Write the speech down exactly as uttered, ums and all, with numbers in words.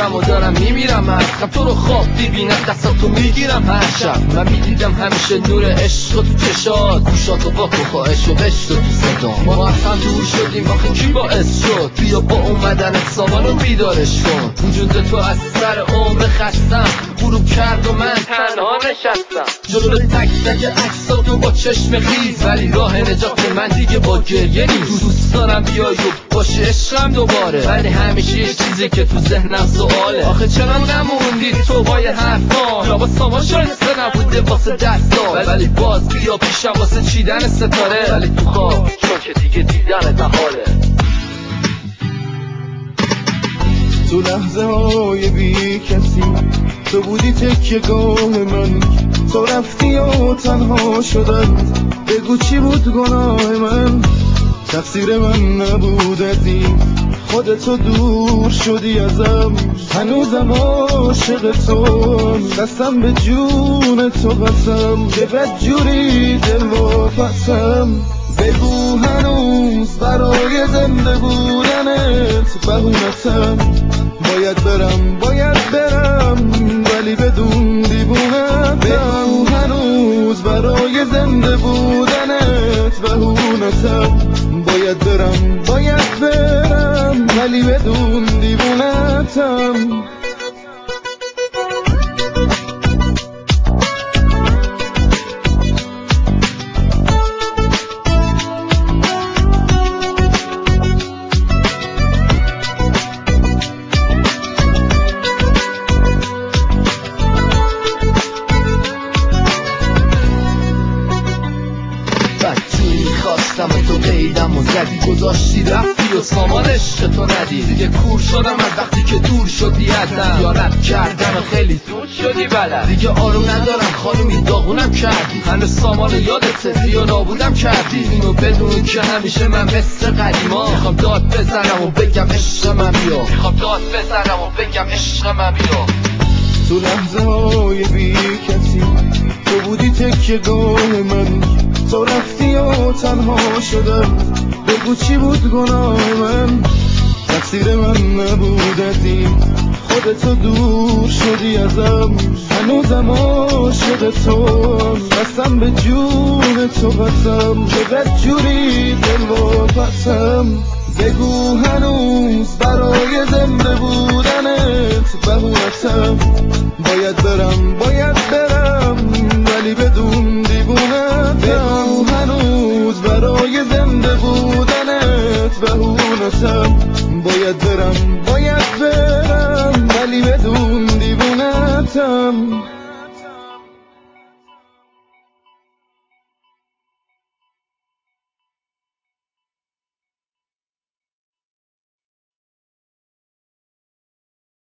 میشم و دارم میمیرم، عشقم تو رو خواب ببینم دستاتو میگیرم هر شب. من میدیدم همیشه نور عشق تو چشات، گوشاتو با خواهش و عشق تو صدا. ما از هم دور شدیم آخه کی باعث شد؟ بیا با اومدن سامانو بیدارش کن. وجود تو از سر عمر خستم غروب کرد و من تنها نشستم. جلو تک تک عکساتو با چشم خیز، ولی راه نجات من دیگه با گریه نیست. دوست دارم بیای و باشه عشقم دوباره، ولی همیشه یه چیزی که تو ذهنم سواله. آخه چرا نموندی تو با یه حرفا؟ یا با سامان شایسته نبوده واسه دستا، ولی باز بیا پیشم واسه چیدن ستاره. ولی تو خواب چون که دیگه دیدن تحاله. تو لحظه های بی کسی تو بودی تکیه‌گاه من، تو رفتی و تنها شدم. بگو چی بود گناه من؟ تقصیر من نبودتی، خودتو دور شدی ازم. هنوزم عاشق تو، قسم به جون تو قسم، که بدجوری دل واپسم. بگو هنوز برای زنده بودنت بهونتم. باید برم باید برم ولی بدون دیوونتم. بگو هنوز برای زنده بودنت بهونتم. باید برم باید برم ولی بدون دیوونتم. تو قیدم و زدی گذاشتی رفتی و سامان عشق تو ندی. دیگه کور شدم از وقتی که دور شدی ازم، خیانت کردن و خیلی زود شدی بلد. دیگه آروم ندارم خانومی داغونم کردی، هنوز سامان یادت زی و نابودم کردی. اینو بدون که همیشه من مثل قدیما میخوام داد بزنم و بگم عشق من بیا. میخوام داد بزنم و بگم عشق من بیا. تو لحظه های بی کسی تو بودی تکیه‌گاه من، تو رفتی و تنها شدم. بگو چی بود گناه من؟ تقصیر من نبودتی، خودتو دور شدی ازم. هنوزم عاشق تو، قسم به جون تو قسم، که بدجوری دل واپسم. بگو هنوز